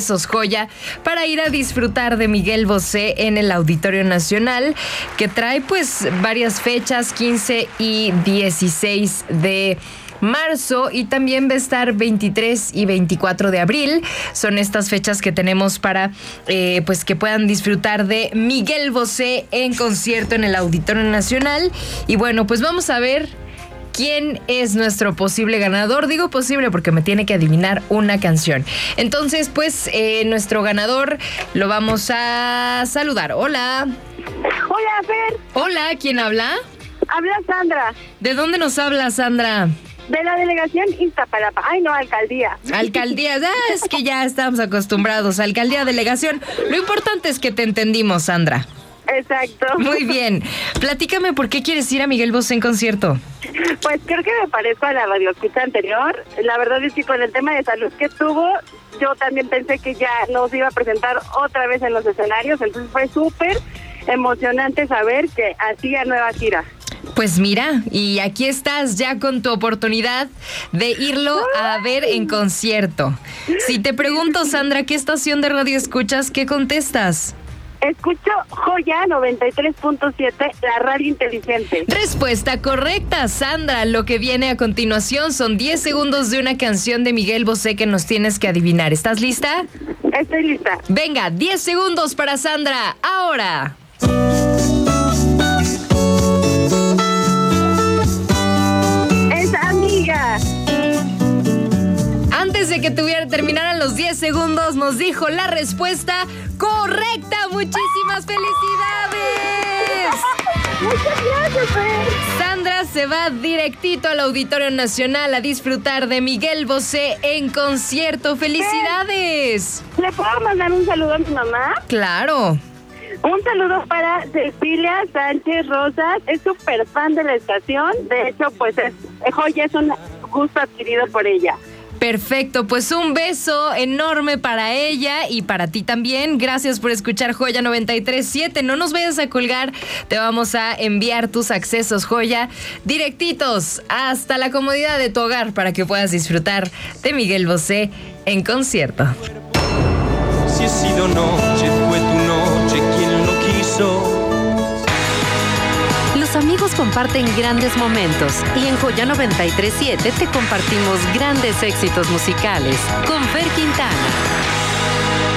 Accesos Joya para ir a disfrutar de Miguel Bosé en el Auditorio Nacional, que trae pues varias fechas, 15 y 16 de marzo, y también va a estar 23 y 24 de abril. Son estas fechas que tenemos para pues que puedan disfrutar de Miguel Bosé en concierto en el Auditorio Nacional. Y bueno, pues vamos a ver quién es nuestro posible ganador. Digo posible porque me tiene que adivinar una canción. Entonces, pues, nuestro ganador lo vamos a saludar. Hola. Hola, Fer. Hola, ¿quién habla? Habla Sandra. ¿De dónde nos habla, Sandra? De la delegación Iztapalapa. Ay, no, alcaldía. Alcaldía, es que ya estamos acostumbrados. Alcaldía, delegación. Lo importante es que te entendimos, Sandra. Exacto. Muy bien. Platícame, ¿por qué quieres ir a Miguel Bosé en concierto? Pues creo que me parezco a la radioescucha anterior. La verdad es que con el tema de salud que tuvo, yo también pensé que ya nos iba a presentar otra vez en los escenarios. Entonces fue súper emocionante saber que hacía nueva gira. Pues mira, y aquí estás ya con tu oportunidad de irlo a ver en concierto. Si te pregunto, Sandra, ¿qué estación de radio escuchas? ¿Qué contestas? Escucho Joya 93.7, la radio inteligente. Respuesta correcta, Sandra. Lo que viene a continuación son 10 segundos de una canción de Miguel Bosé que nos tienes que adivinar. ¿Estás lista? Estoy lista. Venga, 10 segundos para Sandra. Ahora. Es amiga. Antes de que terminaran los 10 segundos, nos dijo la respuesta correcta. ¡Muchísimas felicidades! Muchas gracias, Fer. Sandra se va directito al Auditorio Nacional a disfrutar de Miguel Bosé en concierto. ¡Felicidades! ¿Le puedo mandar un saludo a mi mamá? Claro. Un saludo para Cecilia Sánchez Rosas, es súper fan de la estación, de hecho pues Joya es un gusto adquirido por ella. Perfecto, pues un beso enorme para ella y para ti también. Gracias por escuchar Joya 93.7. No nos vayas a colgar, te vamos a enviar tus accesos Joya directitos hasta la comodidad de tu hogar para que puedas disfrutar de Miguel Bosé en concierto. Si he sido noche, fue tu noche, quien lo quiso. Los amigos comparten grandes momentos y en Joya 93.7 te compartimos grandes éxitos musicales con Fer Quintana.